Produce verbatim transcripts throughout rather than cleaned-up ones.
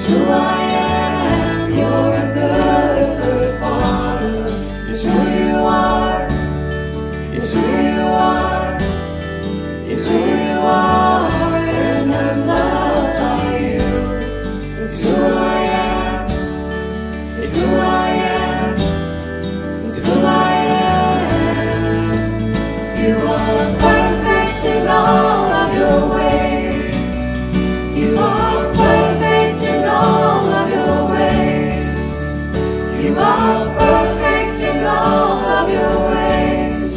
who I am. You're a good, good Father. It's who you are. It's who you are. It's who you are, and I'm loved by you. It's who I am. It's who I am. It's who I am. You are perfect in all of your ways. You are perfect in all of your ways. You are perfect in all of your ways.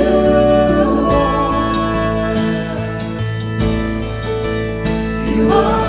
To the Lord. You are